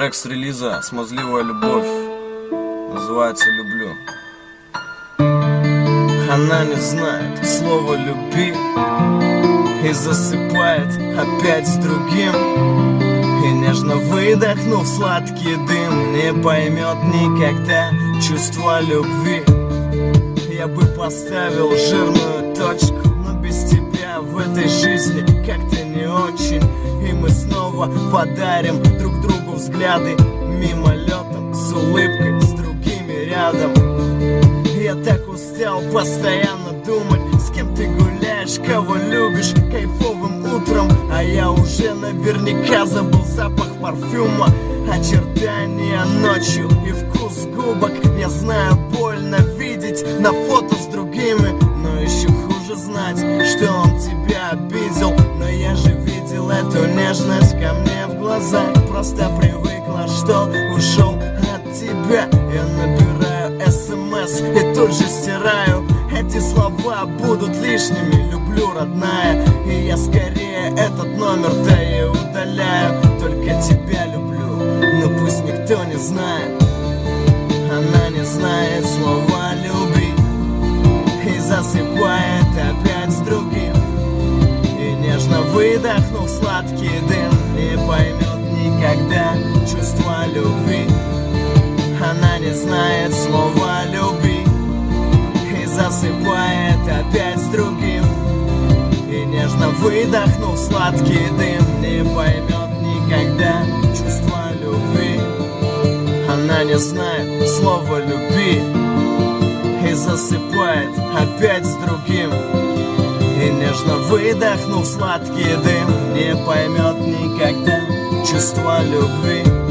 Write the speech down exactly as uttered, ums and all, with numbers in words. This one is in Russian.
Трек с релиза «Смазливая любовь» называется «Люблю». Она не знает слова «люби» и засыпает опять с другим. И нежно выдохнув сладкий дым, не поймет никогда чувства любви. Я бы поставил жирную точку, но без тебя в этой жизни как-то не очень. И мы снова подарим друг другу взгляды мимолетом, с улыбкой, с другими рядом. Я так устал постоянно думать, с кем ты гуляешь, кого любишь кайфовым утром. А я уже наверняка забыл запах парфюма, очертания ночью и вкус губок. Я знаю, больно видеть на фото с другими, но еще хуже знать, что он тебя обидел. Но я же видел эту нежность ко мне в глазах, просто привыкла, что ушел от тебя. Я набираю смс и тут же стираю, эти слова будут лишними, люблю, родная. И я скорее этот номер-то и удаляю. Только тебя люблю, но пусть никто не знает. Она не знает слова «люби» и засыпает опять с другим. И нежно выдохнув сладкий дым, не поймет никогда чувства любви. Она не знает слова «люби» и засыпает опять с другим. И нежно выдохнув сладкий дым, не поймет никогда чувства любви. Она не знает слова «люби» и засыпает опять с другим. И нежно выдохнув сладкий дым, не поймет никогда чувства любви.